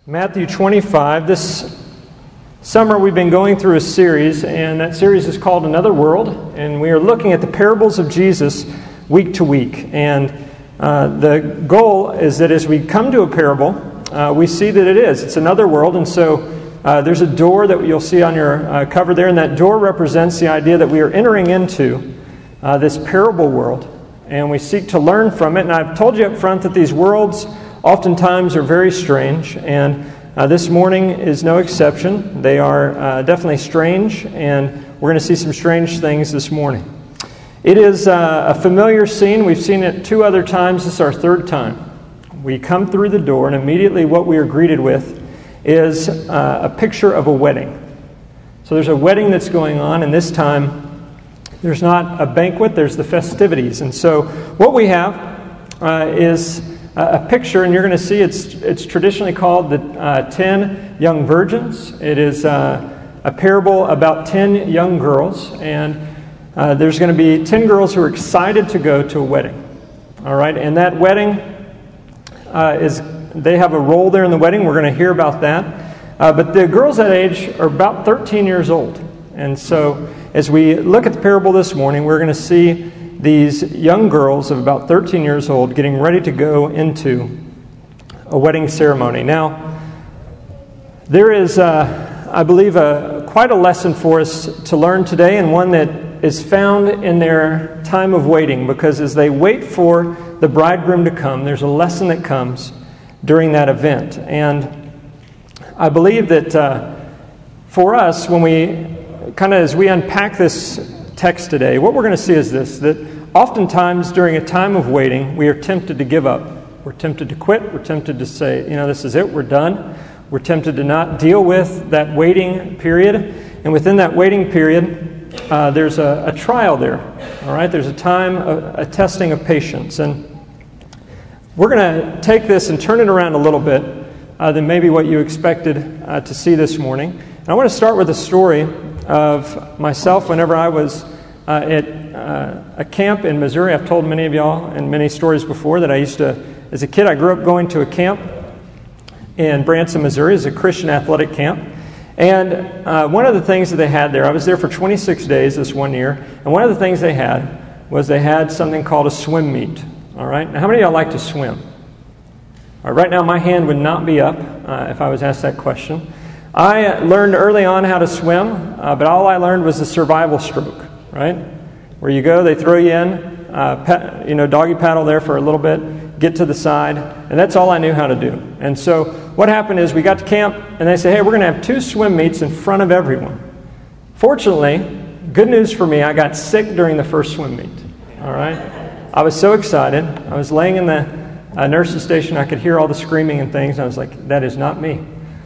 Matthew 25. This summer we've been going through a series, and that series is called Another World, and we are looking at the parables of Jesus week to week. And the goal is that as we come to a parable, we see that it's another world, and so there's a door that you'll see on your cover there, and that door represents the idea that we are entering into this parable world, and we seek to learn from it. And I've told you up front that these worlds oftentimes are very strange, and this morning is no exception. They are definitely strange, and we're going to see some strange things this morning. It is a familiar scene. We've seen it 2 other times. This is our 3rd time. We come through the door, and immediately what we are greeted with is a picture of a wedding. So there's a wedding that's going on, and this time there's not a banquet, there's the festivities. And so what we have is a picture, and you're going to see it's traditionally called the 10 young virgins. It is a parable about 10 young girls, and there's going to be 10 girls who are excited to go to a wedding. All right, and that wedding they have a role there in the wedding. We're going to hear about that. But the girls that age are about 13 years old. And so as we look at the parable this morning, we're going to see these young girls of about 13 years old getting ready to go into a wedding ceremony. Now, there is, I believe, quite a lesson for us to learn today, and one that is found in their time of waiting, because as they wait for the bridegroom to come, there's a lesson that comes during that event. And I believe that for us, when as we unpack this text today, what we're going to see is this, that oftentimes during a time of waiting, we are tempted to give up. We're tempted to quit. We're tempted to say, this is it, we're done. We're tempted to not deal with that waiting period. And within that waiting period, there's a trial there. All right, there's a time, a testing of patience. And we're going to take this and turn it around a little bit than maybe what you expected to see this morning. And I want to start with a story of myself whenever I was at a camp in Missouri. I've told many of y'all in many stories before that I used to, as a kid, I grew up going to a camp in Branson, Missouri. It's a Christian athletic camp. And one of the things that they had there, I was there for 26 days this one year, and one of the things they had something called a swim meet. All right? Now, how many of y'all like to swim? All right, right now, my hand would not be up if I was asked that question. I learned early on how to swim, but all I learned was the survival stroke, right? Where you go, they throw you in, doggy paddle there for a little bit, get to the side, and that's all I knew how to do. And so what happened is we got to camp, and they said, hey, we're going to have 2 swim meets in front of everyone. Fortunately, good news for me, I got sick during the first swim meet, all right? I was so excited. I was laying in the nurse's station. I could hear all the screaming and things. I was like, that is not me.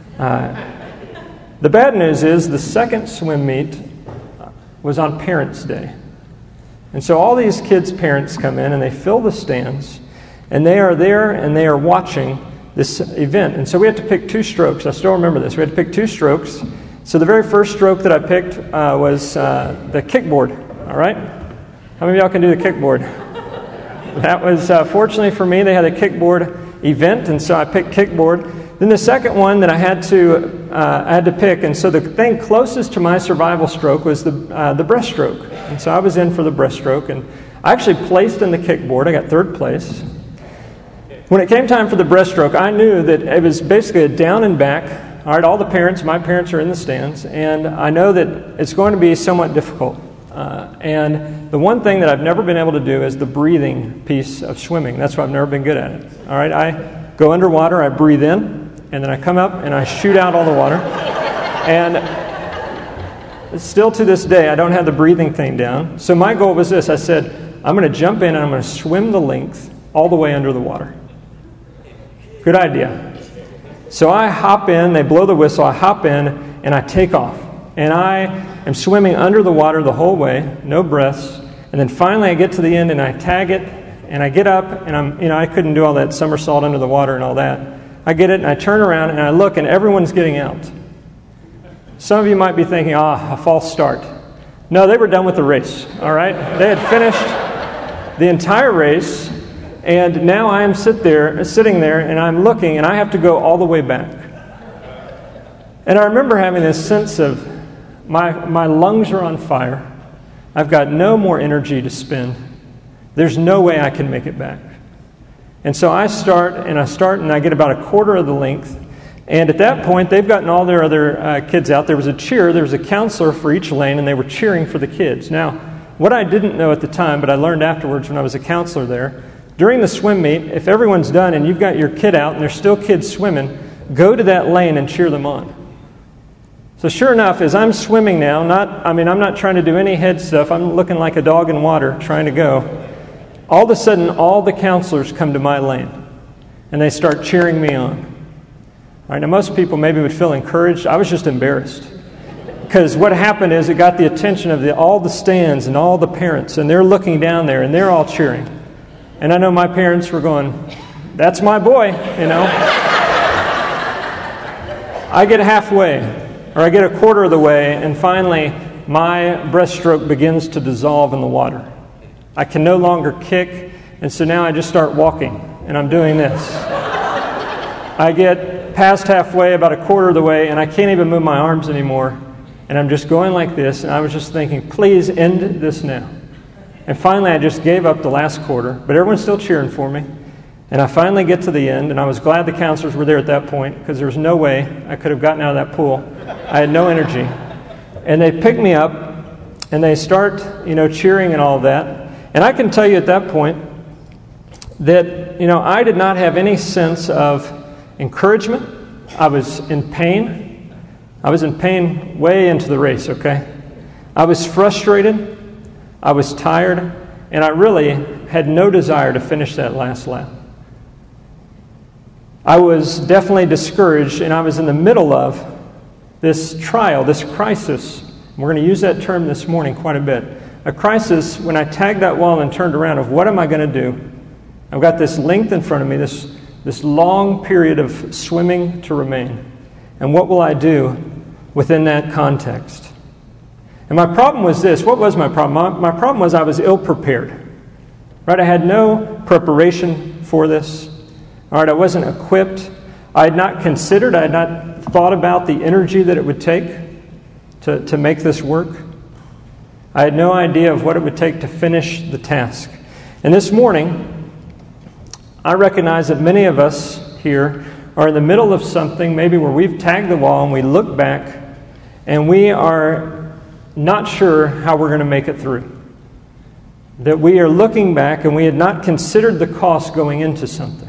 The bad news is the second swim meet was on Parents' Day. And so all these kids' parents come in and they fill the stands, and they are there and they are watching this event. And so we had to pick 2 strokes. I still remember this. We had to pick 2 strokes. So the very first stroke that I picked was the kickboard. All right? How many of y'all can do the kickboard? That was, fortunately for me, they had a kickboard event, and so I picked kickboard. Then the second one that I had to pick, and so the thing closest to my survival stroke was the breaststroke. And so I was in for the breaststroke, and I actually placed in the kickboard. I got 3rd place. When it came time for the breaststroke, I knew that it was basically a down and back. All right, all the parents, my parents are in the stands, and I know that it's going to be somewhat difficult. And the one thing that I've never been able to do is the breathing piece of swimming. That's why I've never been good at it. All right, I go underwater, I breathe in, and then I come up and I shoot out all the water. And still to this day, I don't have the breathing thing down. So my goal was this. I said, I'm going to jump in and I'm going to swim the length all the way under the water. Good idea. So I hop in, they blow the whistle, I hop in, and I take off. And I am swimming under the water the whole way, no breaths. And then finally I get to the end and I tag it, and I get up, and I couldn't do all that somersault under the water and all that. I get it, and I turn around, and I look, and everyone's getting out. Some of you might be thinking, a false start. No, they were done with the race, all right? They had finished the entire race, And now I am sitting there, and I'm looking, and I have to go all the way back. And I remember having this sense of my lungs are on fire. I've got no more energy to spend. There's no way I can make it back. And so I start and I get about a quarter of the length. And at that point, they've gotten all their other kids out. There was a cheer, there was a counselor for each lane, and they were cheering for the kids. Now, what I didn't know at the time, but I learned afterwards when I was a counselor there, during the swim meet, if everyone's done and you've got your kid out and there's still kids swimming, go to that lane and cheer them on. So sure enough, as I'm swimming now, I'm not trying to do any head stuff. I'm looking like a dog in water trying to go. All of a sudden, all the counselors come to my lane, and they start cheering me on. All right, now most people maybe would feel encouraged. I was just embarrassed. Because what happened is it got the attention of all the stands and all the parents, and they're looking down there, and they're all cheering. And I know my parents were going, "That's my boy," you know. I get halfway, or I get a quarter of the way, and finally my breaststroke begins to dissolve in the water. I can no longer kick, and so now I just start walking, and I'm doing this. I get past halfway, about a quarter of the way, and I can't even move my arms anymore, and I'm just going like this, and I was just thinking, please end this now. And finally I just gave up the last quarter, but everyone's still cheering for me, and I finally get to the end, and I was glad the counselors were there at that point, because there was no way I could have gotten out of that pool. I had no energy. And they pick me up, and they start, cheering and all of that. And I can tell you at that point that, I did not have any sense of encouragement. I was in pain. I was in pain way into the race, okay? I was frustrated. I was tired. And I really had no desire to finish that last lap. I was definitely discouraged, and I was in the middle of this trial, this crisis. We're going to use that term this morning quite a bit. A crisis when I tagged that wall and turned around of what am I going to do? I've got this length in front of me, this long period of swimming to remain. And what will I do within that context? And my problem was this. What was my problem? My problem was I was ill-prepared. Right? I had no preparation for this. All right, I wasn't equipped. I had not considered, I had not thought about the energy that it would take to make this work. I had no idea of what it would take to finish the task. And this morning, I recognize that many of us here are in the middle of something, maybe where we've tagged the wall and we look back and we are not sure how we're going to make it through. That we are looking back and we had not considered the cost going into something.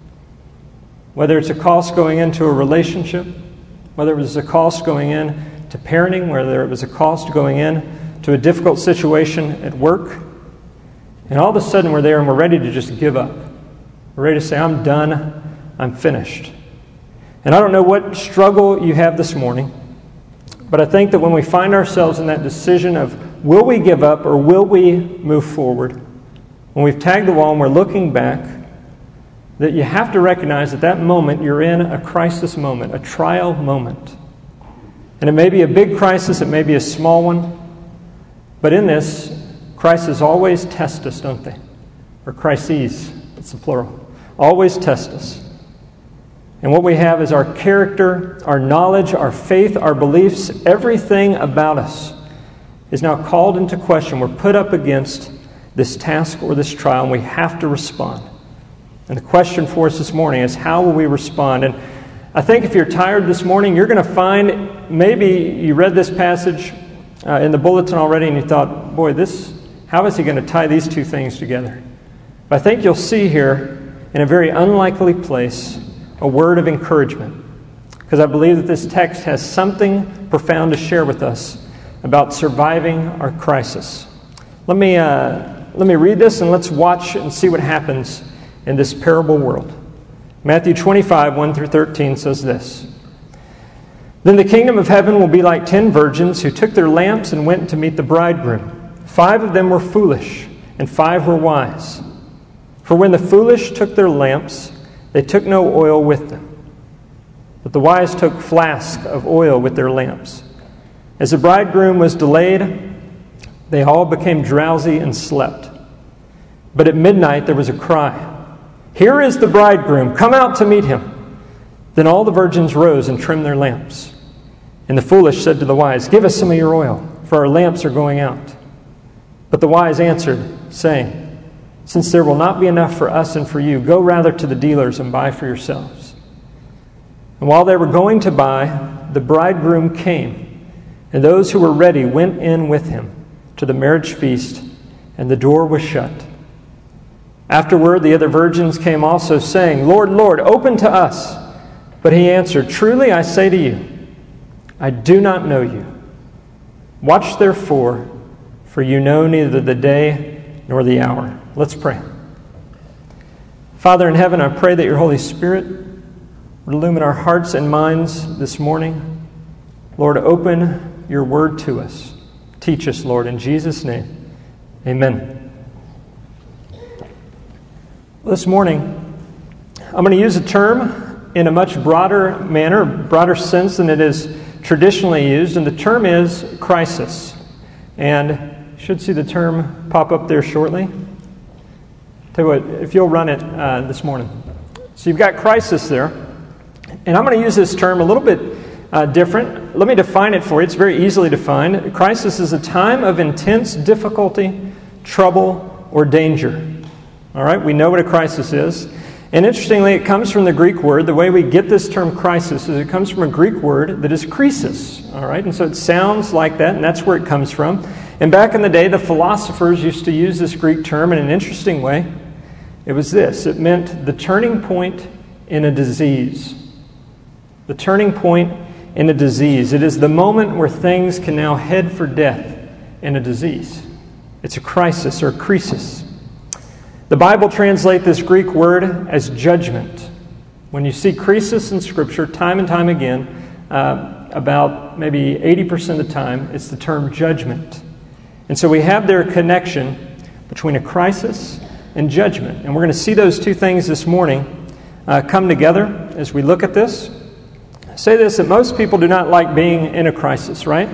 Whether it's a cost going into a relationship, whether it was a cost going in to parenting, whether it was a cost going in to a difficult situation at work, and all of a sudden we're there and we're ready to just give up. We're ready to say, I'm done, I'm finished. And I don't know what struggle you have this morning, but I think that when we find ourselves in that decision of will we give up or will we move forward, when we've tagged the wall and we're looking back, that you have to recognize at that moment you're in a crisis moment, a trial moment. And it may be a big crisis, it may be a small one, but in this, crises always test us, don't they? Or crises, it's the plural. Always test us. And what we have is our character, our knowledge, our faith, our beliefs, everything about us is now called into question. We're put up against this task or this trial, and we have to respond. And the question for us this morning is, how will we respond? And I think if you're tired this morning, you're going to find, maybe you read this passage in the bulletin already and you thought, boy, how is he going to tie these two things together? But I think you'll see here, in a very unlikely place, a word of encouragement. Because I believe that this text has something profound to share with us about surviving our crisis. Let me read this and let's watch and see what happens in this parable world. Matthew 25, 1 through 13 says this. Then the kingdom of heaven will be like 10 virgins who took their lamps and went to meet the bridegroom. 5 of them were foolish, and 5 were wise. For when the foolish took their lamps, they took no oil with them. But the wise took flasks of oil with their lamps. As the bridegroom was delayed, they all became drowsy and slept. But at midnight there was a cry, "Here is the bridegroom, come out to meet him." Then all the virgins rose and trimmed their lamps. And the foolish said to the wise, "Give us some of your oil, for our lamps are going out." But the wise answered, saying, "Since there will not be enough for us and for you, go rather to the dealers and buy for yourselves." And while they were going to buy, the bridegroom came, and those who were ready went in with him to the marriage feast, and the door was shut. Afterward, the other virgins came also, saying, "Lord, Lord, open to us." But he answered, "Truly I say to you, I do not know you. Watch therefore, for you know neither the day nor the hour." Let's pray. Father in heaven, I pray that your Holy Spirit would illumine our hearts and minds this morning. Lord, open your word to us. Teach us, Lord, in Jesus' name. Amen. This morning, I'm going to use a term in a much broader manner, broader sense than it is traditionally used, and the term is crisis. And you should see the term pop up there shortly. Tell you what, if you'll run it this morning. So you've got crisis there, and I'm going to use this term a little bit different. Let me define it for you. It's very easily defined. Crisis is a time of intense difficulty, trouble, or danger. All right, we know what a crisis is. And interestingly, it comes from the Greek word. The way we get this term crisis is it comes from a Greek word that is krisis. All right, and so it sounds like that, and that's where it comes from. And back in the day, the philosophers used to use this Greek term in an interesting way. It was this. It meant the turning point in a disease. The turning point in a disease. It is the moment where things can now head for death in a disease. It's a crisis or a krisis. The Bible translates this Greek word as judgment. When you see krisis in Scripture time and time again, about maybe 80% of the time, it's the term judgment. And so we have their connection between a crisis and judgment. And we're going to see those two things this morning come together as we look at this. I say this, that most people do not like being in a crisis, right?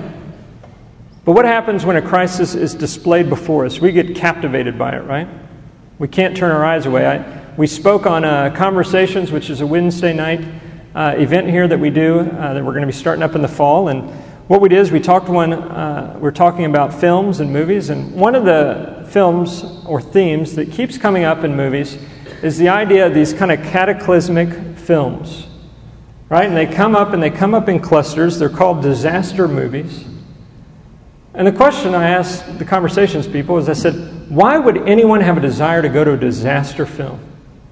But what happens when a crisis is displayed before us? We get captivated by it, right? We can't turn our eyes away. We spoke on Conversations, which is a Wednesday night event here that we do, that we're going to be starting up in the fall. And what we did is we're talking about films and movies. And one of the films or themes that keeps coming up in movies is the idea of these kind of cataclysmic films, right? And they come up in clusters. They're called disaster movies. And the question I asked the Conversations people is, I said, why would anyone have a desire to go to a disaster film?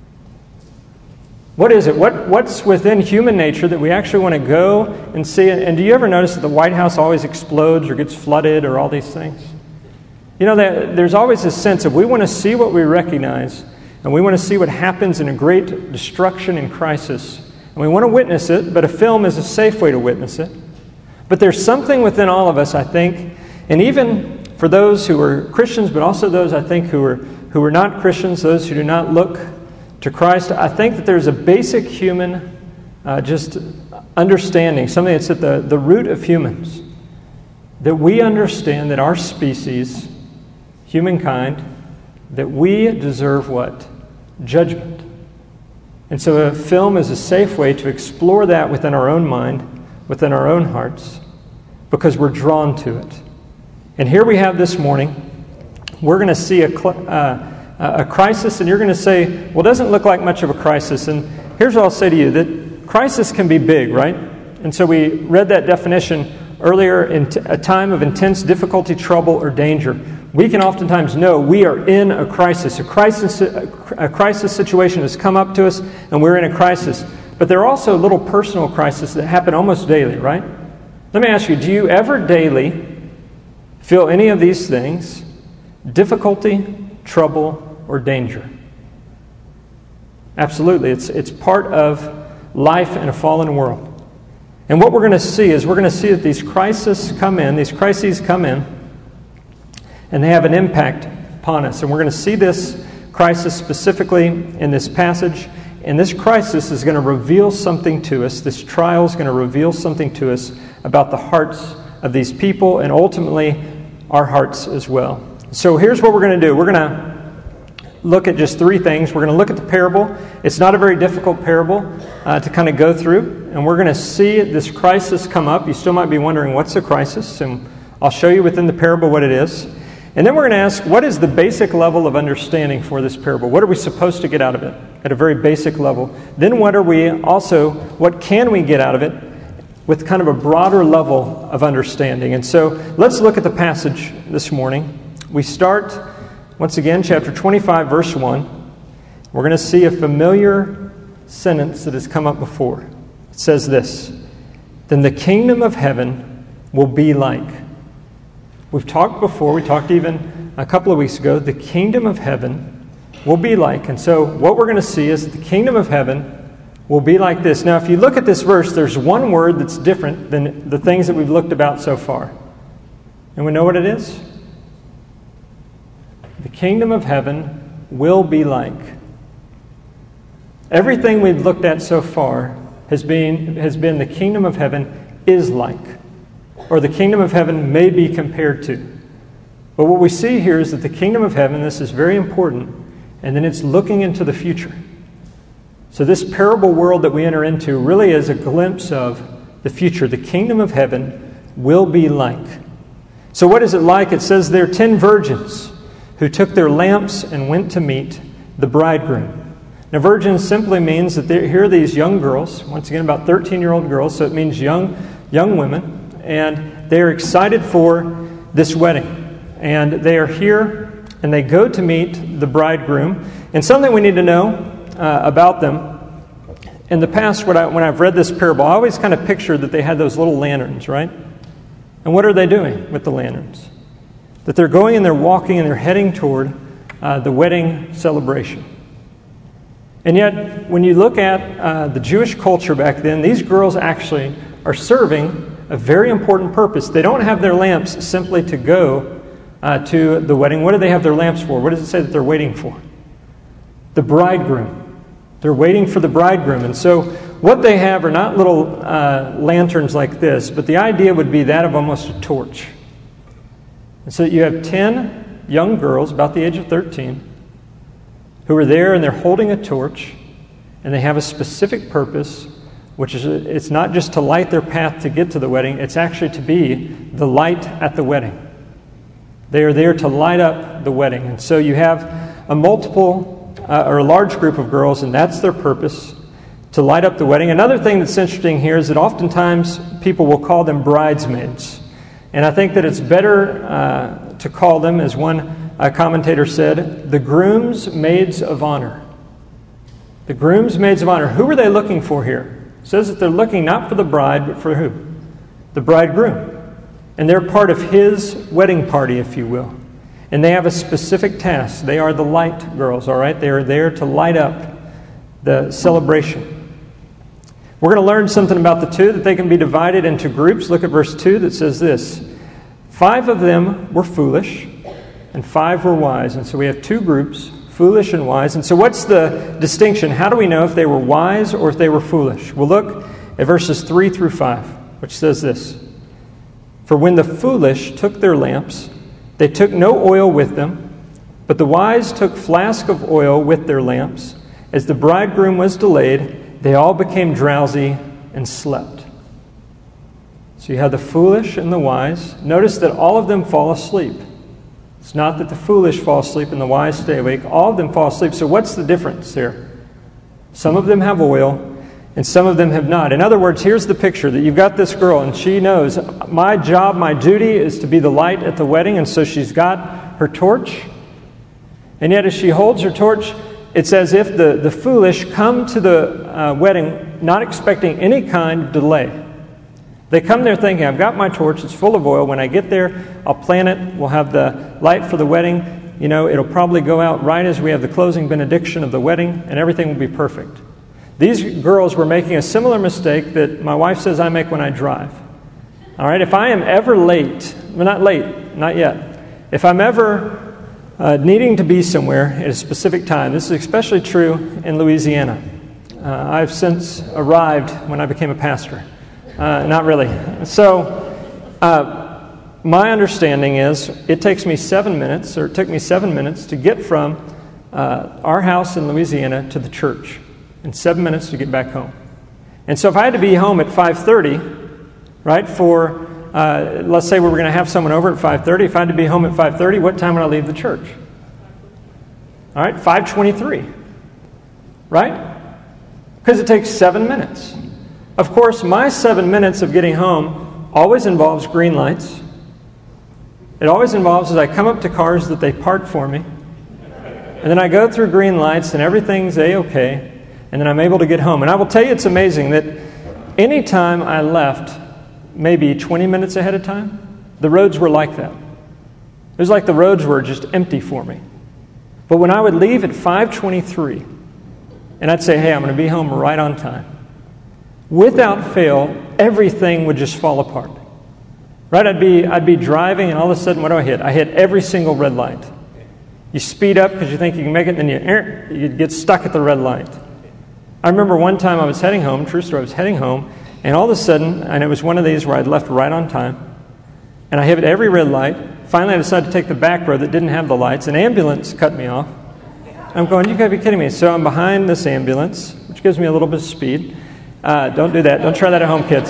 What is it? What's within human nature that we actually want to go and see? And do you ever notice that the White House always explodes or gets flooded or all these things? You know, there's always a sense of we want to see what we recognize, and we want to see what happens in a great destruction and crisis. And we want to witness it, but a film is a safe way to witness it. But there's something within all of us, I think, and even for those who are Christians, but also those, I think, who are not Christians, those who do not look to Christ, I think that there's a basic human just understanding, something that's at the root of humans, that we understand that our species, humankind, that we deserve what? Judgment. And so a film is a safe way to explore that within our own mind, within our own hearts, because we're drawn to it. And here we have this morning, we're going to see a crisis, and you're going to say, well, it doesn't look like much of a crisis. And here's what I'll say to you, that crisis can be big, right? And so we read that definition earlier, in a time of intense difficulty, trouble, or danger. We can oftentimes know we are in a crisis. A crisis situation has come up to us, and we're in a crisis. But there are also little personal crises that happen almost daily, right? Let me ask you, do you ever daily feel any of these things? Difficulty, trouble, or danger? Absolutely. It's part of life in a fallen world. And what we're going to see is that these crises come in, and they have an impact upon us. And we're going to see this crisis specifically in this passage. And this crisis is going to reveal something to us. This trial is going to reveal something to us about the hearts of these people and ultimately our hearts as well. So here's what we're going to do. We're going to look at just three things. We're going to look at the parable. It's not a very difficult parable to kind of go through. And we're going to see this crisis come up. You still might be wondering, what's a crisis? And I'll show you within the parable what it is. And then we're going to ask, what is the basic level of understanding for this parable? What are we supposed to get out of it at a very basic level? Then what can we get out of it with kind of a broader level of understanding? And so let's look at the passage this morning. We start, once again, chapter 25, verse 1. We're going to see a familiar sentence that has come up before. It says this, "Then the kingdom of heaven will be like." We've talked before, we talked even a couple of weeks ago, the kingdom of heaven will be like. And so what we're going to see is that the kingdom of heaven will be like this. Now, if you look at this verse, there's one word that's different than the things that we've looked about so far. And we know what it is? The kingdom of heaven will be like. Everything we've looked at so far has been the kingdom of heaven is like, or the kingdom of heaven may be compared to. But what we see here is that the kingdom of heaven, this is very important, and then it's looking into the future. So this parable world that we enter into really is a glimpse of the future. The kingdom of heaven will be like. So what is it like? It says there are 10 virgins who took their lamps and went to meet the bridegroom. Now, virgins simply means that here are these young girls, once again about 13-year-old girls, so it means young women, and they are excited for this wedding. And they are here, and they go to meet the bridegroom. And something we need to know about them, in the past, when I've read this parable, I always kind of pictured that they had those little lanterns, right? And what are they doing with the lanterns? That they're going and they're walking and they're heading toward the wedding celebration. And yet, when you look at the Jewish culture back then, these girls actually are serving a very important purpose. They don't have their lamps simply to go to the wedding. What do they have their lamps for? What does it say that they're waiting for? The bridegroom. They're waiting for the bridegroom. And so what they have are not little lanterns like this, but the idea would be that of almost a torch. And so you have 10 young girls, about the age of 13, who are there and they're holding a torch, and they have a specific purpose, which is it's not just to light their path to get to the wedding, it's actually to be the light at the wedding. They are there to light up the wedding. And so you have a large group of girls, and that's their purpose, to light up the wedding. Another thing that's interesting here is that oftentimes people will call them bridesmaids. And I think that it's better to call them, as one commentator said, the groom's maids of honor. The groom's maids of honor. Who are they looking for here? It says that they're looking not for the bride, but for who? The bridegroom. And they're part of his wedding party, if you will. And they have a specific task. They are the light girls, all right? They are there to light up the celebration. We're going to learn something about the two, that they can be divided into groups. Look at verse 2 that says this. 5 of them were foolish, and 5 were wise. And so we have 2 groups, foolish and wise. And so what's the distinction? How do we know if they were wise or if they were foolish? We'll look at verses 3 through 5, which says this. For when the foolish took their lamps, they took no oil with them, but the wise took flask of oil with their lamps. As the bridegroom was delayed, they all became drowsy and slept. So you have the foolish and the wise. Notice that all of them fall asleep. It's not that the foolish fall asleep and the wise stay awake. All of them fall asleep. So what's the difference there? Some of them have oil, and some of them have not. In other words, here's the picture, that you've got this girl, and she knows, my job, my duty is to be the light at the wedding, and so she's got her torch. And yet as she holds her torch, it's as if the foolish come to the wedding not expecting any kind of delay. They come there thinking, I've got my torch, it's full of oil. When I get there, I'll plant it. We'll have the light for the wedding. You know, it'll probably go out right as we have the closing benediction of the wedding, and everything will be perfect. These girls were making a similar mistake that my wife says I make when I drive. All right, if I am ever late, well, not late, not yet. If I'm ever needing to be somewhere at a specific time, this is especially true in Louisiana. I've since arrived when I became a pastor. Not really. So, my understanding is it took me 7 minutes to get from our house in Louisiana to the church and 7 minutes to get back home. And so if I had to be home at 5:30, right, for, let's say we were going to have someone over at 5:30. If I had to be home at 5:30, what time would I leave the church? All right, 5:23, right? Because it takes 7 minutes. Of course, my 7 minutes of getting home always involves green lights. It always involves as I come up to cars that they park for me. And then I go through green lights and everything's A-okay. And then I'm able to get home. And I will tell you it's amazing that any time I left, maybe 20 minutes ahead of time, the roads were like that. It was like the roads were just empty for me. But when I would leave at 5:23, and I'd say, hey, I'm going to be home right on time, without fail, everything would just fall apart. Right? I'd be driving, and all of a sudden, what do I hit? I hit every single red light. You speed up because you think you can make it, and then you get stuck at the red light. I remember one time I was heading home, true story, I was heading home, and all of a sudden, and it was one of these where I'd left right on time, and I hit every red light. Finally, I decided to take the back road that didn't have the lights. An ambulance cut me off. I'm going, you got to be kidding me. So I'm behind this ambulance, which gives me a little bit of speed. Don't do that. Don't try that at home, kids.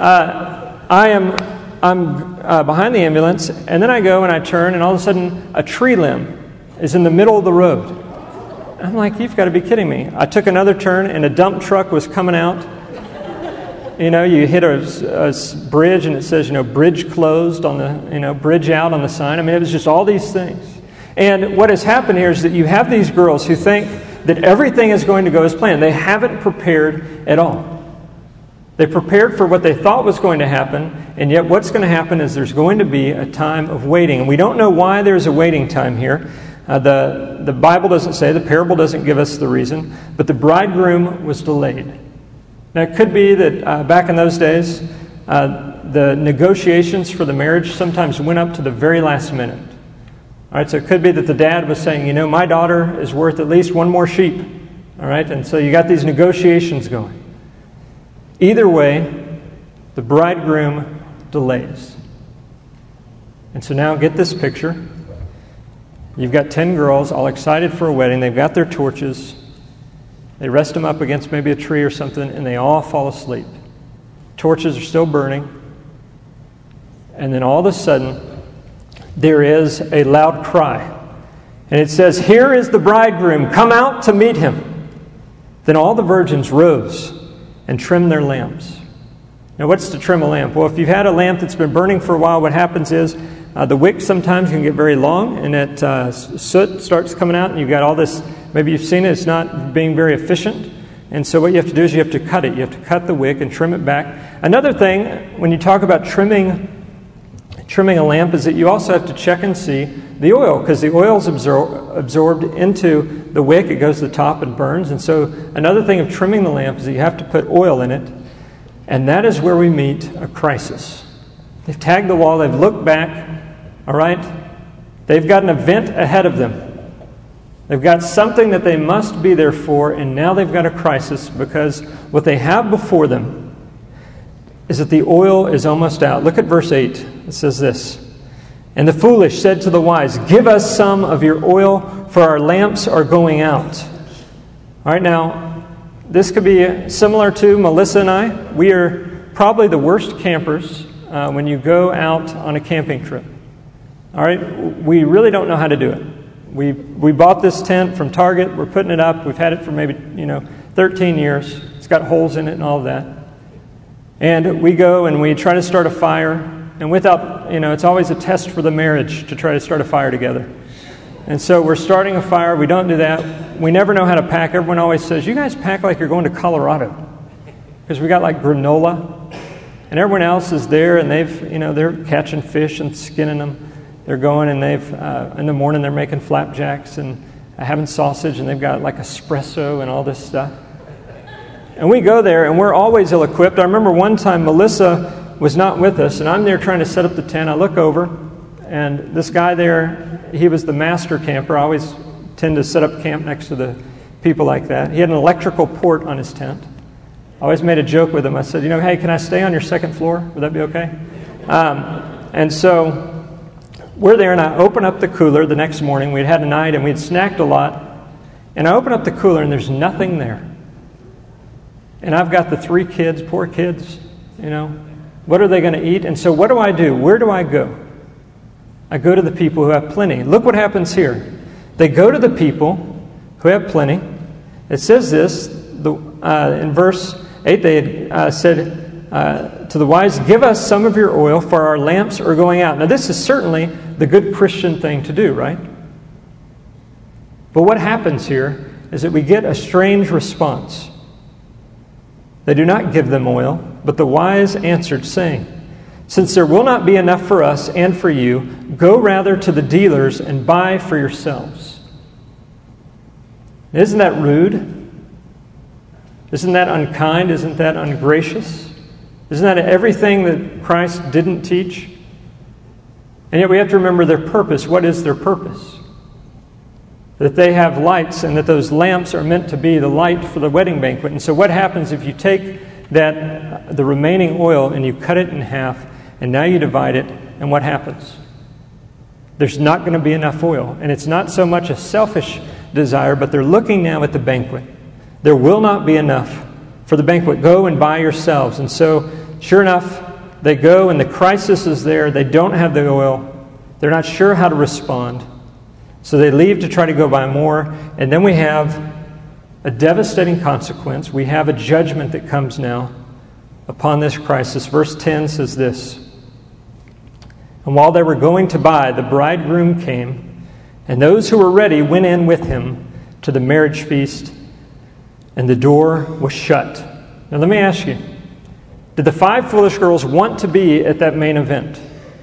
I'm behind the ambulance, and then I go and I turn, and all of a sudden, a tree limb is in the middle of the road. I'm like, you've got to be kidding me. I took another turn, and a dump truck was coming out. You know, you hit a bridge, and it says, bridge closed on the, bridge out on the sign. I mean, it was just all these things. And what has happened here is that you have these girls who think that everything is going to go as planned. They haven't prepared at all. They prepared for what they thought was going to happen, and yet what's going to happen is there's going to be a time of waiting. And we don't know why there's a waiting time here. The Bible doesn't say, the parable doesn't give us the reason, but the bridegroom was delayed. Now, it could be that back in those days, the negotiations for the marriage sometimes went up to the very last minute. All right, so it could be that the dad was saying, my daughter is worth at least one more sheep. All right, and so you got these negotiations going. Either way, the bridegroom delays. And so now get this picture. You've got 10 girls all excited for a wedding. They've got their torches. They rest them up against maybe a tree or something, and they all fall asleep. Torches are still burning. And then all of a sudden, there is a loud cry. And it says, "Here is the bridegroom. Come out to meet him." Then all the virgins rose and trimmed their lamps. Now, what's to trim a lamp? Well, if you've had a lamp that's been burning for a while, what happens is the wick sometimes can get very long, and it soot starts coming out, and you've got all this. Maybe you've seen it. It's not being very efficient. And so what you have to do is you have to cut it. You have to cut the wick and trim it back. Another thing, when you talk about trimming a lamp, is that you also have to check and see the oil, because the oil is absorbed into the wick. It goes to the top and burns. And so another thing of trimming the lamp is that you have to put oil in it. And that is where we meet a crisis. They've tagged the wall. They've looked back. All right? They've got an event ahead of them. They've got something that they must be there for, and now they've got a crisis because what they have before them is that the oil is almost out. Look at verse 8. It says this, "And the foolish said to the wise, 'Give us some of your oil, for our lamps are going out.'" All right, now, this could be similar to Melissa and I. We are probably the worst campers when you go out on a camping trip. All right, we really don't know how to do it. We bought this tent from Target. We're putting it up. We've had it for maybe 13 years. It's got holes in it and all of that. And we go and we try to start a fire. And without, it's always a test for the marriage to try to start a fire together. And so we're starting a fire. We don't do that. We never know how to pack. Everyone always says, "You guys pack like you're going to Colorado," because we got like granola, and everyone else is there, and they're catching fish and skinning them. They're going, and in the morning they're making flapjacks and having sausage, and they've got like espresso and all this stuff. And we go there, and we're always ill-equipped. I remember one time Melissa was not with us, and I'm there trying to set up the tent. I look over, and this guy there, he was the master camper. I always tend to set up camp next to the people like that. He had an electrical port on his tent. I always made a joke with him. I said, "Hey, can I stay on your second floor? Would that be okay?" And so we're there, and I open up the cooler the next morning. We'd had a night, and we'd snacked a lot. And I open up the cooler and there's nothing there. And I've got the 3 kids, poor kids, What are they going to eat? And so what do? Where do I go? I go to the people who have plenty. Look what happens here. They go to the people who have plenty. It says this, in verse 8, they had said to the wise, "Give us some of your oil, for our lamps are going out." Now this is certainly the good Christian thing to do, right? But what happens here is that we get a strange response. They do not give them oil, but the wise answered, saying, "Since there will not be enough for us and for you, go rather to the dealers and buy for yourselves." Isn't that rude? Isn't that unkind? Isn't that ungracious? Isn't that everything that Christ didn't teach? And yet we have to remember their purpose. What is their purpose? That they have lights, and that those lamps are meant to be the light for the wedding banquet. And so what happens if you take the remaining oil and you cut it in half, and now you divide it, and what happens? There's not going to be enough oil. And it's not so much a selfish desire, but they're looking now at the banquet. There will not be enough for the banquet. Go and buy yourselves. And so, sure enough, they go, and the crisis is there. They don't have the oil. They're not sure how to respond. So they leave to try to go buy more. And then we have a devastating consequence. We have a judgment that comes now upon this crisis. Verse 10 says this, "And while they were going to buy, the bridegroom came, and those who were ready went in with him to the marriage feast, and the door was shut." Now let me ask you, did the 5 foolish girls want to be at that main event?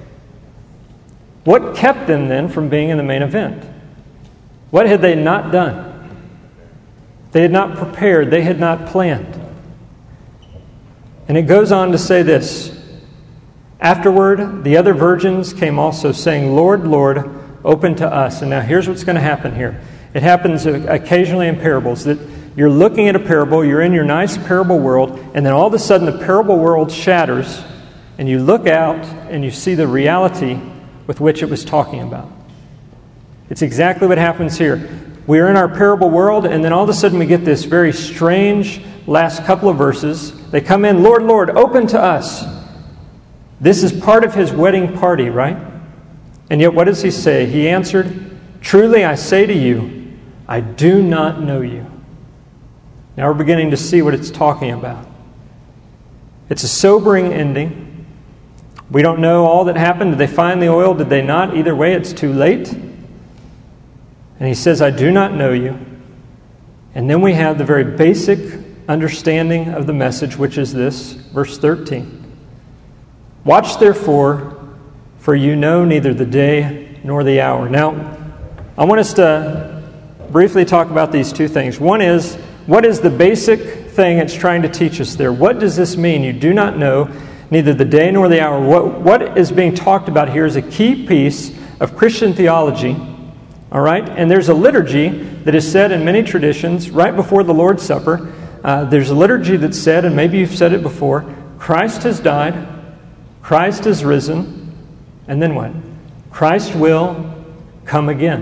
What kept them then from being in the main event? What had they not done? They had not prepared. They had not planned. And it goes on to say this, "Afterward, the other virgins came also, saying, 'Lord, Lord, open to us.'" And now here's what's going to happen here. It happens occasionally in parables that you're looking at a parable, you're in your nice parable world, and then all of a sudden the parable world shatters, and you look out and you see the reality with which it was talking about. It's exactly what happens here. We're in our parable world, and then all of a sudden we get this very strange last couple of verses. They come in, "Lord, Lord, open to us." This is part of his wedding party, right? And yet what does he say? He answered, "Truly I say to you, I do not know you." Now we're beginning to see what it's talking about. It's a sobering ending. We don't know all that happened. Did they find the oil? Did they not? Either way, it's too late. And he says, "I do not know you." And then we have the very basic understanding of the message, which is this, verse 13. "Watch therefore, for you know neither the day nor the hour." Now, I want us to briefly talk about these two things. One is, what is the basic thing it's trying to teach us there? What does this mean? You do not know neither the day nor the hour. What is being talked about here is a key piece of Christian theology. All right? And there's a liturgy that is said in many traditions right before the Lord's Supper. There's a liturgy that's said, and maybe you've said it before, Christ has died, Christ has risen, and then what? Christ will come again.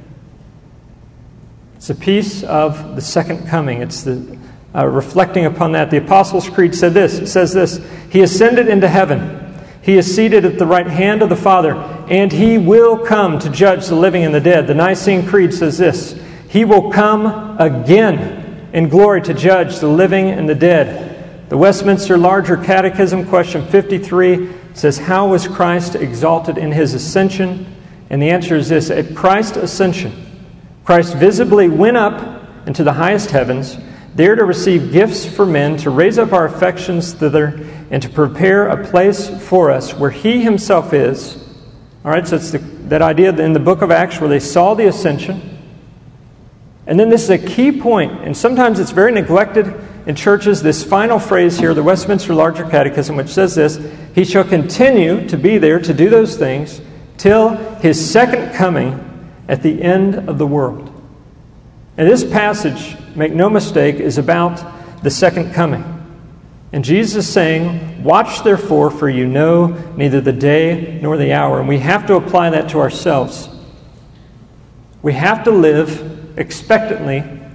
It's a piece of the second coming. It's the reflecting upon that. The Apostles' Creed says this, "He ascended into heaven. He is seated at the right hand of the Father, and He will come to judge the living and the dead." The Nicene Creed says this, "He will come again in glory to judge the living and the dead." The Westminster Larger Catechism, question 53, says, "How was Christ exalted in His ascension?" And the answer is this, at Christ's ascension, Christ visibly went up into the highest heavens, there to receive gifts for men, to raise up our affections thither, and to prepare a place for us where He Himself is. All right, so it's that idea in the book of Acts where they saw the ascension. And then this is a key point, and sometimes it's very neglected in churches, this final phrase here, the Westminster Larger Catechism, which says this, "He shall continue to be there to do those things till His second coming at the end of the world." And this passage, make no mistake, is about the second coming. And Jesus is saying, "Watch therefore, for you know neither the day nor the hour." And we have to apply that to ourselves. We have to live expectantly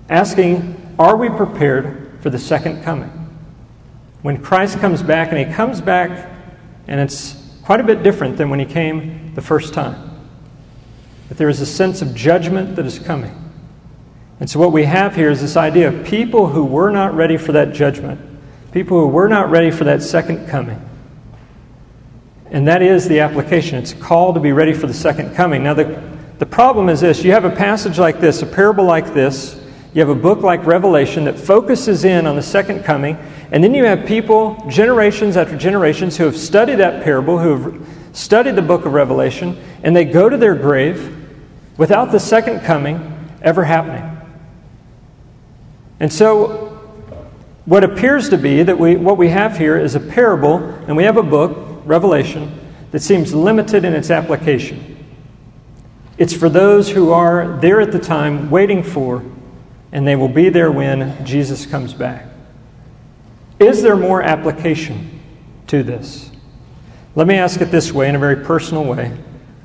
asking, are we prepared for the second coming? When Christ comes back, and He comes back, and it's quite a bit different than when He came the first time. But there is a sense of judgment that is coming. And so what we have here is this idea of people who were not ready for that judgment, people who were not ready for that second coming. And that is the application. It's a call to be ready for the second coming. Now the problem is this. You have a passage like this, a parable like this. You have a book like Revelation that focuses in on the second coming. And then you have people, generations after generations, who have studied that parable, who have studied the book of Revelation, and they go to their grave without the second coming ever happening. And so what appears to be that what we have here is a parable, and we have a book, Revelation, that seems limited in its application. It's for those who are there at the time waiting for, and they will be there when Jesus comes back. Is there more application to this? Let me ask it this way, in a very personal way.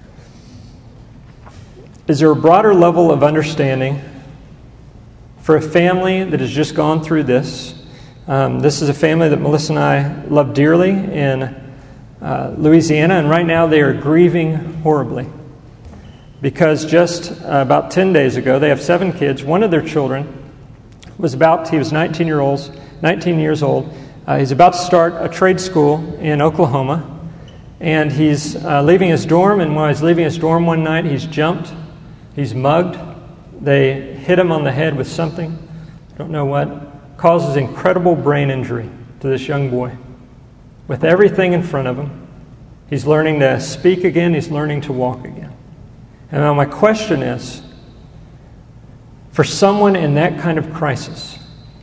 Is there a broader level of understanding for a family that has just gone through this? This is a family that Melissa and I love dearly in Louisiana, and right now they are grieving horribly because just about 10 days ago, they have 7 kids. One of their children he was 19 years old. He's about to start a trade school in Oklahoma, and he's leaving his dorm, and while he's leaving his dorm one night, he's jumped, he's mugged. They hit him on the head with something, don't know what, causes incredible brain injury to this young boy. With everything in front of him, he's learning to speak again, he's learning to walk again. And now my question is, for someone in that kind of crisis,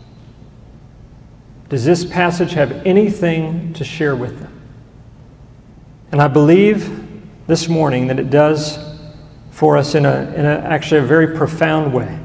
does this passage have anything to share with them? And I believe this morning that it does for us in actually a very profound way.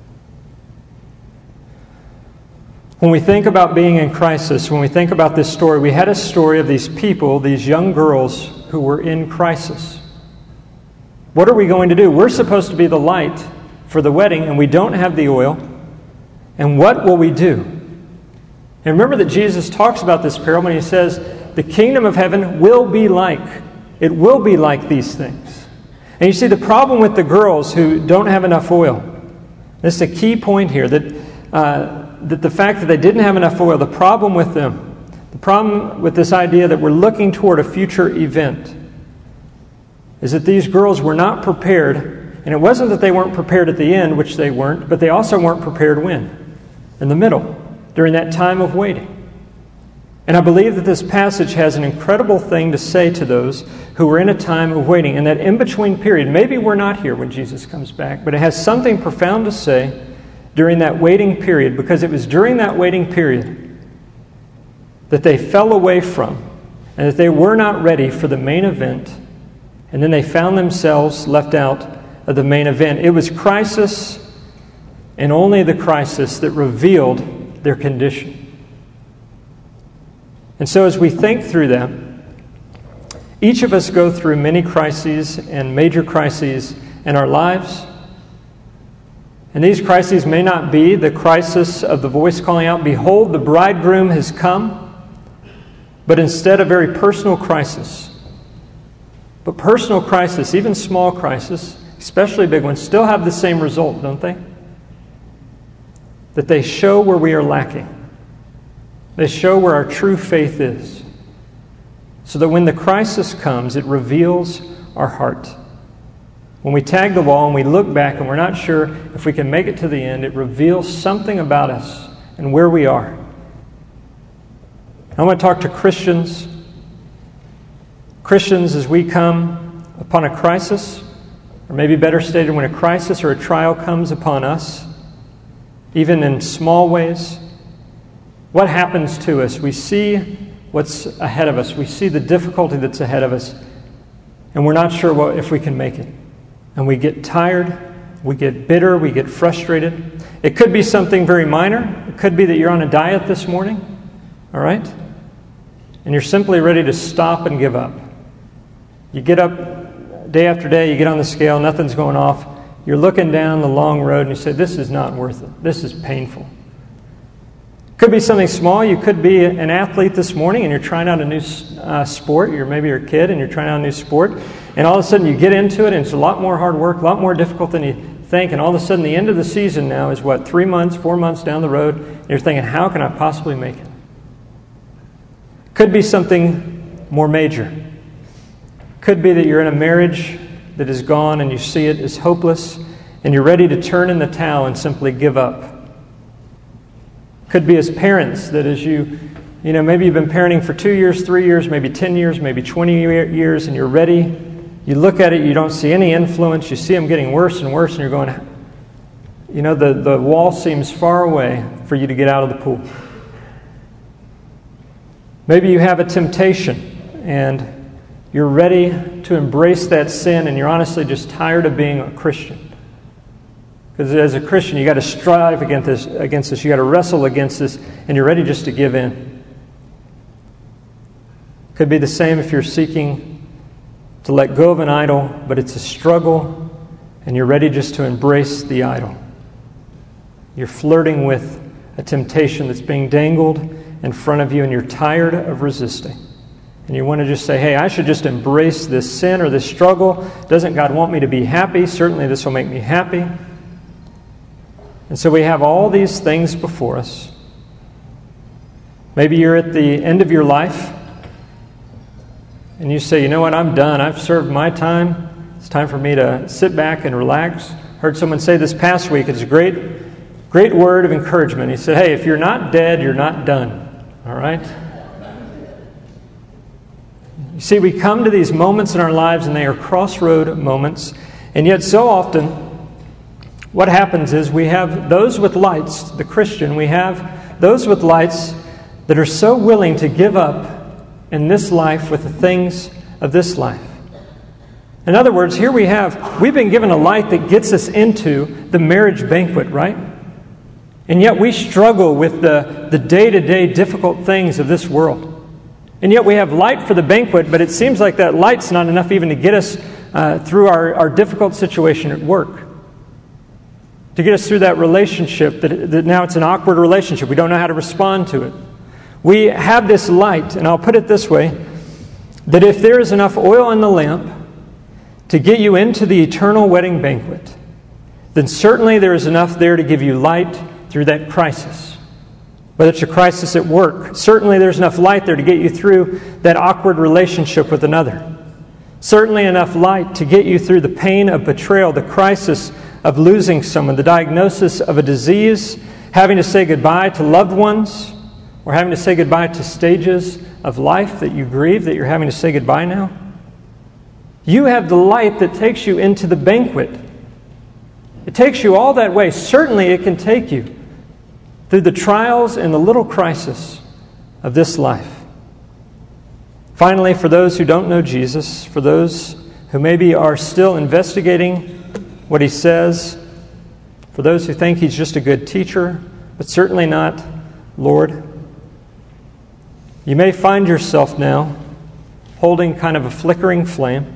When we think about being in crisis, when we think about this story, we had a story of these people, these young girls who were in crisis. What are we going to do? We're supposed to be the light for the wedding, and we don't have the oil. And what will we do? And remember that Jesus talks about this parable, and He says, the kingdom of heaven will be like. It will be like these things. And you see the problem with the girls who don't have enough oil. This is a key point here, that the fact that they didn't have enough oil, the problem with them, the problem with this idea that we're looking toward a future event, is that these girls were not prepared. And it wasn't that they weren't prepared at the end, which they weren't, but they also weren't prepared when? In the middle, during that time of waiting. And I believe that this passage has an incredible thing to say to those who were in a time of waiting. And that in-between period, maybe we're not here when Jesus comes back, but it has something profound to say during that waiting period, because it was during that waiting period that they fell away from, and that they were not ready for the main event, and then they found themselves left out of the main event. It was crisis, and only the crisis, that revealed their condition. And so as we think through that, each of us go through many crises and major crises in our lives. And these crises may not be the crisis of the voice calling out, "Behold, the bridegroom has come," but instead a very personal crisis. But personal crisis, even small crisis, especially big ones, still have the same result, don't they? That they show where we are lacking. They show where our true faith is. So that when the crisis comes, it reveals our heart. When we tag the wall and we look back and we're not sure if we can make it to the end, it reveals something about us and where we are. I want to talk to Christians. Christians, as we come upon a crisis, or maybe better stated, when a crisis or a trial comes upon us, even in small ways, what happens to us? We see what's ahead of us. We see the difficulty that's ahead of us, and we're not sure if we can make it. And we get tired, we get bitter, we get frustrated. It could be something very minor. It could be that you're on a diet this morning, all right? And you're simply ready to stop and give up. You get up day after day, you get on the scale, nothing's going off. you're looking down the long road and you say, this is not worth it. This is painful. Could be something small. You could be an athlete this morning and you're trying out a new sport. Maybe you're a kid and you're trying out a new sport. And all of a sudden you get into it and it's a lot more hard work, a lot more difficult than you think. And all of a sudden the end of the season now is 3 months, 4 months down the road. And you're thinking, how can I possibly make it? Could be something more major. Could be that you're in a marriage that is gone and you see it as hopeless and you're ready to turn in the towel and simply give up. Could be as parents that as maybe you've been parenting for 2 years, 3 years, maybe 10 years, maybe 20 years, and you're ready. You look at it, you don't see any influence. You see them getting worse and worse, and you're going, the wall seems far away for you to get out of the pool. Maybe you have a temptation, and you're ready to embrace that sin, and you're honestly just tired of being a Christian. Because as a Christian, you got to strive against this. You got to wrestle against this, and you're ready just to give in. Could be the same if you're seeking to let go of an idol, but it's a struggle, and you're ready just to embrace the idol. You're flirting with a temptation that's being dangled in front of you, and you're tired of resisting. And you want to just say, hey, I should just embrace this sin or this struggle. Doesn't God want me to be happy? Certainly this will make me happy. And so we have all these things before us. Maybe you're at the end of your life and you say, you know what, I'm done. I've served my time. It's time for me to sit back and relax. Heard someone say this past week, it's a great word of encouragement. He said, hey, if you're not dead, you're not done. All right? You see, we come to these moments in our lives and they are crossroad moments. And yet so often, what happens is we have those with lights, the Christian, we have those with lights that are so willing to give up in this life with the things of this life. In other words, here we've been given a light that gets us into the marriage banquet, right? And yet we struggle with the day-to-day difficult things of this world. And yet we have light for the banquet, but it seems like that light's not enough even to get us through our difficult situation at work. To get us through that relationship, that now it's an awkward relationship. We don't know how to respond to it. We have this light, and I'll put it this way, that if there is enough oil in the lamp to get you into the eternal wedding banquet, then certainly there is enough there to give you light through that crisis. Whether it's a crisis at work, certainly there's enough light there to get you through that awkward relationship with another. Certainly enough light to get you through the pain of betrayal, the crisis of losing someone, the diagnosis of a disease, having to say goodbye to loved ones, or having to say goodbye to stages of life that you grieve, that you're having to say goodbye now. You have the light that takes you into the banquet. It takes you all that way. Certainly it can take you through the trials and the little crisis of this life. Finally, for those who don't know Jesus, for those who maybe are still investigating what he says, for those who think he's just a good teacher, but certainly not Lord, you may find yourself now holding kind of a flickering flame.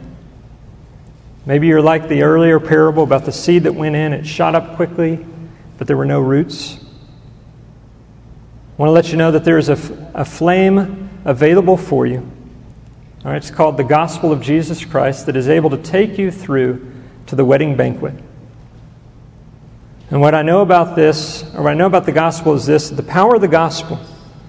Maybe you're like the earlier parable about the seed that went in, it shot up quickly, but there were no roots. I want to let you know that there is a flame available for you. All right, it's called the gospel of Jesus Christ that is able to take you through to the wedding banquet. And what I know about this, or what I know about the gospel is this: the power of the gospel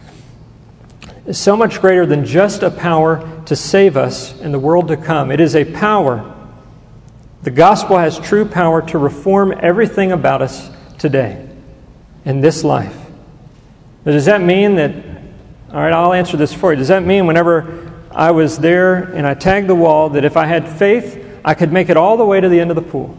is so much greater than just a power to save us in the world to come. It is a power. The gospel has true power to reform everything about us today, in this life. But does that mean that, all right, I'll answer this for you. Does that mean whenever I was there and I tagged the wall that if I had faith, I could make it all the way to the end of the pool?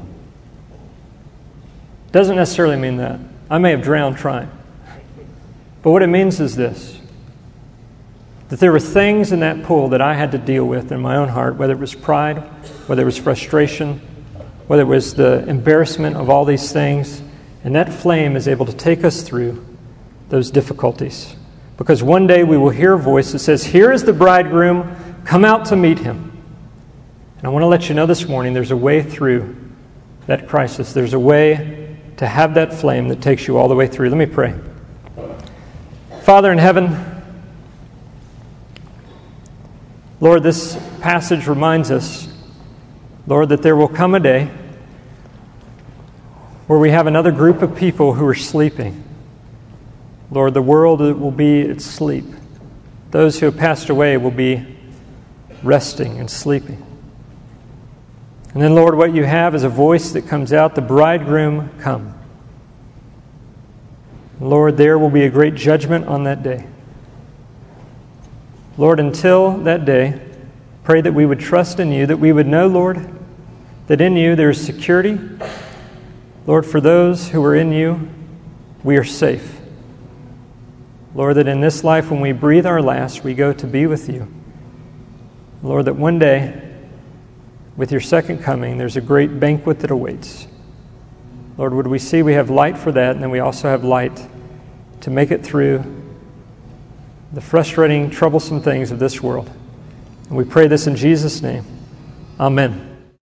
Doesn't necessarily mean that. I may have drowned trying. But what it means is this: that there were things in that pool that I had to deal with in my own heart, whether it was pride, whether it was frustration, whether it was the embarrassment of all these things. And that flame is able to take us through those difficulties. Because one day we will hear a voice that says, "Here is the bridegroom, come out to meet him." And I want to let you know this morning there's a way through that crisis. There's a way to have that flame that takes you all the way through. Let me pray. Father in heaven, Lord, this passage reminds us, Lord, that there will come a day where we have another group of people who are sleeping. Lord, the world will be at sleep. Those who have passed away will be resting and sleeping. And then, Lord, what you have is a voice that comes out, the bridegroom come. Lord, there will be a great judgment on that day. Lord, until that day, pray that we would trust in you, that we would know, Lord, that in you there is security. Lord, for those who are in you, we are safe. Lord, that in this life, when we breathe our last, we go to be with you. Lord, that one day, with your second coming, there's a great banquet that awaits. Lord, would we see we have light for that, and then we also have light to make it through the frustrating, troublesome things of this world. And we pray this in Jesus' name. Amen.